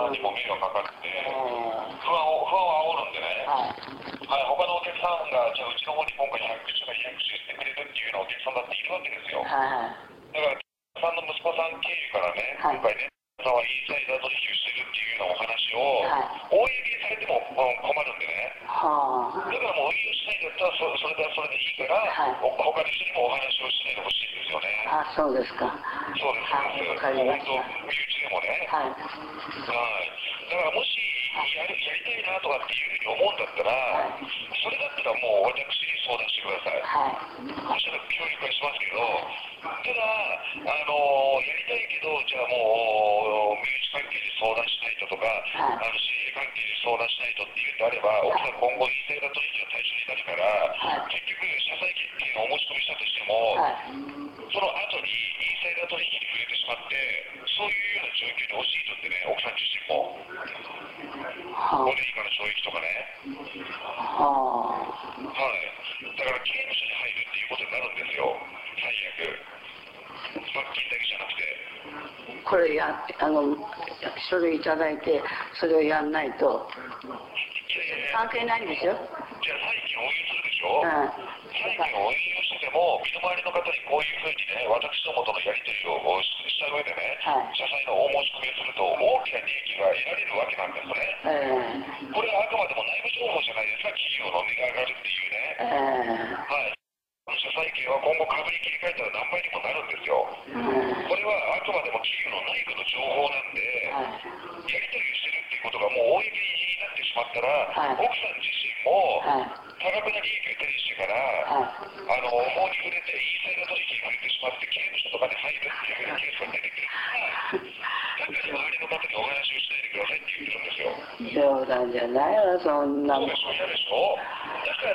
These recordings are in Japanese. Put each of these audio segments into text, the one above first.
さんにも迷惑かかって、不安を煽るんでね、はい、他のお客さんが、じゃあうちの方に今回100口とか200口してくれるっていうようなお客さんだっているわけですよ。だから、さんの息子さん経由からね、今回ね、さんはインサイダー取引をしてるっていうようなお話を、公にされても困るんでね。だからもう運用しないんだったら、それではそれでいいから、他の人にもお話をしないでほしいんですよね。 そうですか。 そうです、そうです。もう本当、身内でもね。はい。だからもしやりたいなとかっていうふうに思うんだったら、それだったらもう私に相談してください。そしたら協力はしますけど、ただ、やりたいけど、じゃあもう、身内関係に相談しないととか、知り合い関係に相談しないとっていうんであれば、奥さん今後、インサイダー取引の対象になるから、結局、社債権っていうのをお持ち込みしたとしても、その後にインサイダー取引に触れてしまって、そういうような状況に陥るんでね、奥さん自身も。5年以下の懲役とかね。はい。だから刑務所に入るっていうことになるんですよ、最悪。罰金だけじゃなくて。 これ書類いただいて、それをやんないと。関係ないんでしょ。 じゃあ、債権を運用するでしょ。債権を運用してても、身の回りの方にこういうふうにね、私どもとのやり取りをした上でね、社債の大申し込みをすると、大きな利益が得られるわけなんですね。これはあくまでも内部情報じゃないですか、企業の値が上がるっていうね。はい。社債権は今後株に切り替えたら何倍にもなるんですよ。これはあくまでも企業の内部の情報なんで、やり取りをしてるっていうことがもう公になってしまったら、奥さん自身も多額な利益を手にしてから、法に触れて、インサイダー取引に触れてしまって、刑務所とかに入るっていうケースが出てくるから、だから周りの方にお話をしないでくださいって言ってるんですよ。 冗談じゃないわ、そんな。 そうでしょ、嫌でしょ。だから、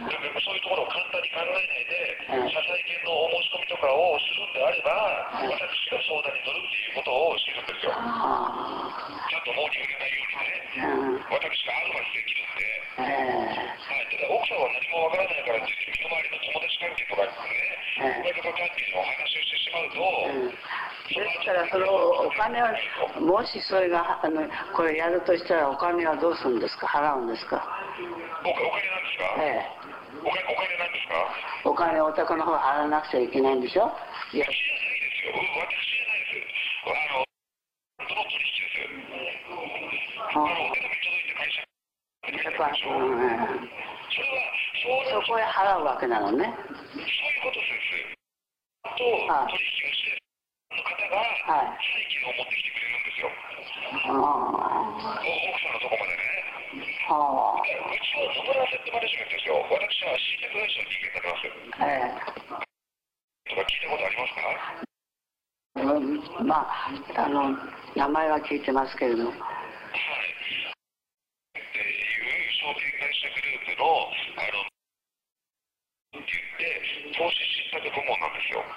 そういうところを簡単に考えないで、社債権のお申し込みとかをするんであれば、私が相談に乗るっていうことをしてるんですよ。ちゃんと法に触れないようにね、私がアドバイスできるんで。ただ奥さんは何もわからないからって言って、身の回りの友達関係とかね、親方関係のお話をしてしまうと、 ですからそのお金は、もしそれがこれやるとしたらお金はどうするんですか、払うんですか。 お金なんですか。お金なんですか。 お金をお宅の方払わなくちゃいけないんでしょ。 いや、私じゃないですよ。私じゃないです。その取引です。お手紙届いて会社そこへ払うわけなのね。 そういうことです。と取引をしての方が債権を持ってきてくれるんですよ。奥さんのとこまでね。うちを戻らせてマネジメントですよ。私は信託会社の人間になります。とか聞いたことありますか。 まあ名前は聞いてますけれども。 証券会社グループのって言って投資信託部門なんですよ。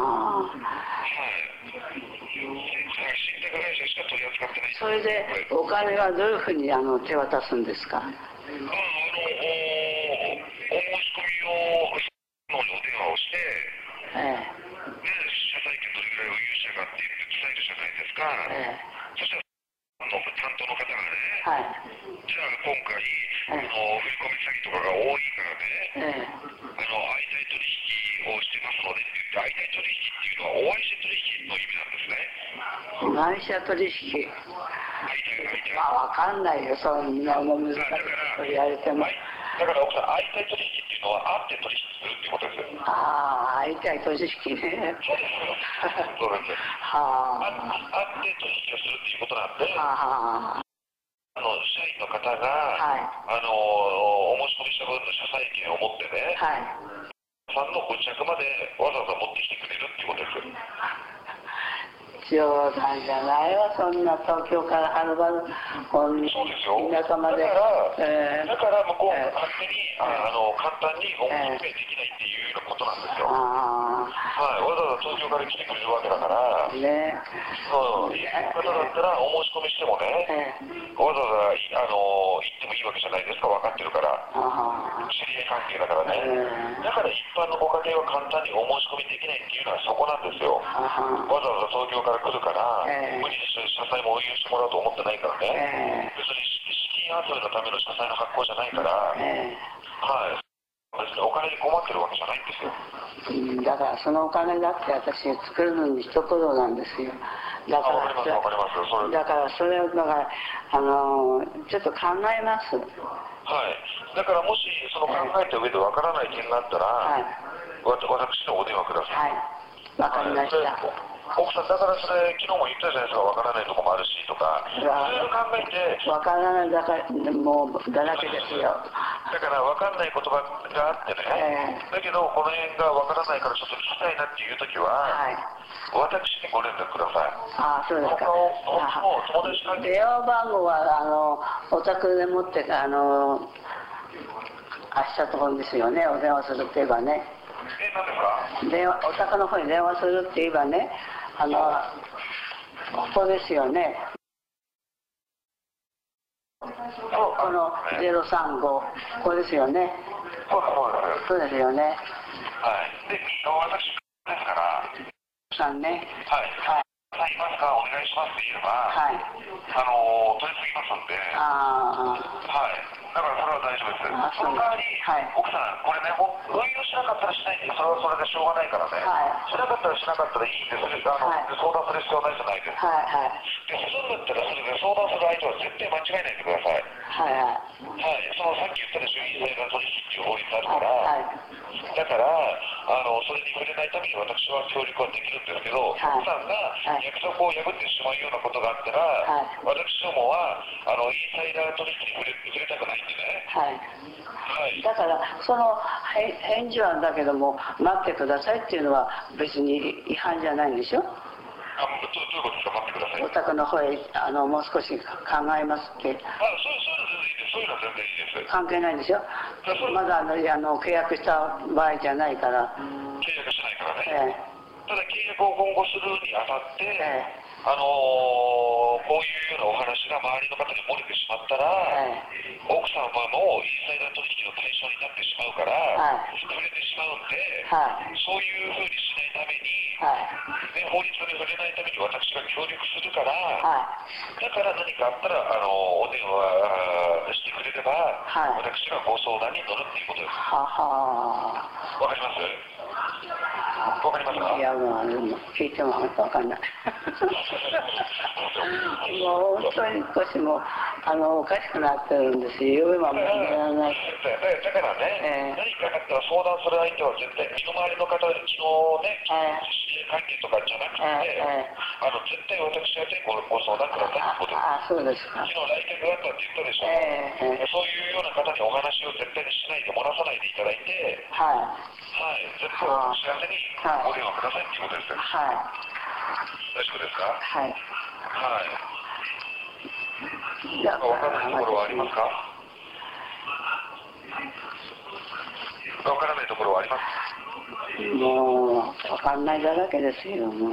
信託会社しか取り扱ってない。 それでお金はどういうふうに手渡すんですか。 お申し込みをお電話をして、社債権どれぐらい運用したかって言って伝えるじゃないですか。そしたら担当の方がね、じゃあ今回振り込み詐欺とかが多いからね、相対取引をしてますのでって言って、相対取引っていうのはお相手取引の意味なんですね。 相手取引。わかんないよ、そんなも難しいこと言われても。 だから奥さん、相対取引っていうのは会って取引するっていうことですよ。 相対取引ね。 そうですよ。そうなんです。会って取引をするっていうことなんで、社員の方が、お申し込みした分の社債権を持ってね、さんのご自宅までわざわざ持ってきてくれるっていうことですよ。 冗談じゃないわ、そんな東京からはるばる田舎まで。 だから向こうが勝手に簡単にお申し込みできないっていうようなことなんですよ。わざわざ東京から来てくれるわけだから、そういう方だったらお申し込みしてもね、わざわざ行ってもいいわけじゃないですか、分かってるから。知り合い関係だからね。だから一般のご家庭は簡単にお申し込みできないっていうのはそこなんですよ。わざわざ東京業から来るから、無理に社債も運用してもらおうと思ってないからね、別に資金集めのための社債の発行じゃないから、はい、別にお金に困ってるわけじゃないんですよ。 だからそのお金だって私作るのに一苦労なんですよ。だからわかりますそれ。 だからそれをだからちょっと考えます。 はい。だからもしその考えた上でわからない点があったら、私のお電話ください。 はい。わかりました。 奥さんだからそれ昨日も言ったじゃないですか、わからないとこもあるしとか、いろいろ考えて。 わからないだからもうだらけですよ。 だからわかんない言葉があってね、だけどこの辺がわからないからちょっと聞きたいなっていう時は、私にご連絡ください。 ああ、そうですか。 友達関係。 電話番号はお宅でもって明日ところですよね。お電話するって言えばね。 何ですか？ お宅の方に電話するって言えばね、ここですよね。この035、ここですよね。そうですよね。 はい。で、私ですから。 さんね。 はい。いますか、お願いしますって言えば、取り次ぎますんで。はい。だからそれは大丈夫です。その代わり、奥さん、これね、運用しなかったらしないんで、それはそれでしょうがないからね。しなかったらしなかったらいいんです。相談する必要はないじゃないですか。で、するんだったらそれで相談する相手は絶対間違えないでください。そのさっき言ったでしょ、インサイダー取引っていう法律あるから、だから、それに触れないために私は協力はできるんですけど、奥さんが約束を破ってしまうようなことがあったら、私どもはインサイダー取引に触れたくないんでね。 だからその返事はだけども待ってくださいっていうのは別に違反じゃないんでしょ。 どういうことですか？待ってください。 お宅の方へもう少し考えますって。 そういうのは全然いいです。 関係ないんでしょ。まだ契約した場合じゃないから。 契約しないからね。ただ契約を今後するにあたって、こういうようなお話が周りの方に漏れてしまったら、奥様もインサイダー取引の対象になってしまうから、触れてしまうんで、そういうふうにしないために、法律に触れないために私が協力するから、だから何かあったらお電話してくれれば、私がご相談に乗るっていうことです。わかります？わかりますか？ いや、もう聞いてもわかんない。もう本当に少しもおかしくなってるんですよ。今もやらない。 だからね、何かあったら相談する相手は絶対身の回りの方で昨日ね、知り合い関係とかじゃなくて、絶対私はご相談くださいってことです。 そうですか。 昨日来客があったって言ったでしょ。そういうような方にお話を絶対にしないで漏らさないでいただいて、絶対お幸せにお電話くださいっていうことですよ。大丈夫ですか？なんか分からないところはありますか？分からないところはありますか？ もう分かんないだらけですよ。もう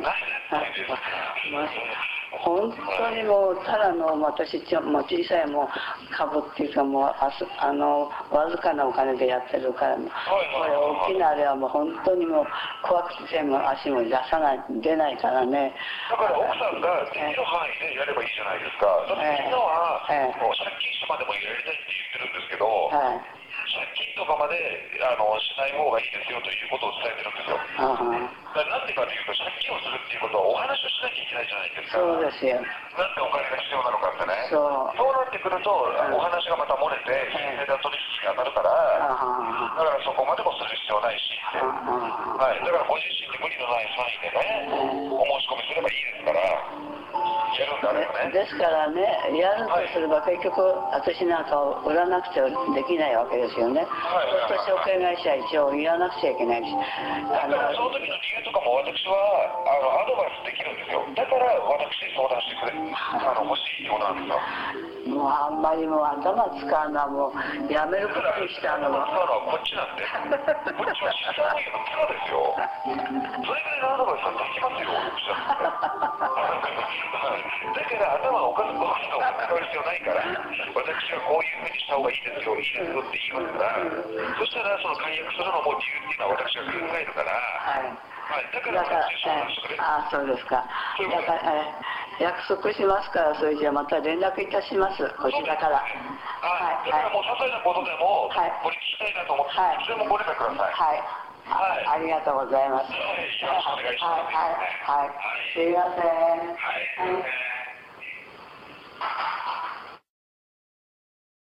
本当にもうただの私も小さいもう株っていうかもうわずかなお金でやってるから、これ大きなあれはもう本当にもう怖くて手も足も出ないからね。 だから奥さんができる範囲でやればいいじゃないですか。だってみんなは借金してまでもやりたいって言ってるんですけど、借金とかまでしない方がいいですよということを伝えてるんですよ。なんでかというと、借金をするっていうことはお話をしなきゃいけないじゃないですか。 そうですよ。 なんでお金が必要なのかってね。 そうなってくると、お話がまた漏れて、インサイダー取引に当たるから、だからそこまでもする必要ないしって。だからご自身で無理のない範囲でね、お申し込みすればいいですから、やるんだね。 ですからね、やるとすれば結局、私なんかを売らなくちゃできないわけですよね。そうすると証券会社一応言わなくちゃいけないし。 だからその時の理由とかも私はアドバイスできるんですよ。だから私に相談してくれ欲しいようなんですよ。 もうあんまりもう頭使うのはもうやめることにしたのは。 こっちなんで。こっちは資産運用のプロですよ。それぐらいのアドバイスはできますよ、私だって。だから頭がおかしく変わる必要ないから、私はこういうふうにした方がいいですよ、いいですよって言いますから、そしたらその解約するのも理由っていうのは私は考えるから、はい、だから私相談してくれ。 ああ、そうですか。だから、約束しますから、それじゃまた連絡いたします、こちらから。 はい、だからもう些細なことでも、これ聞きたいなと思って、いつでもご連絡ください。 はい。ありがとうございます。 よろしくお願いします。 はい。すいません。はい。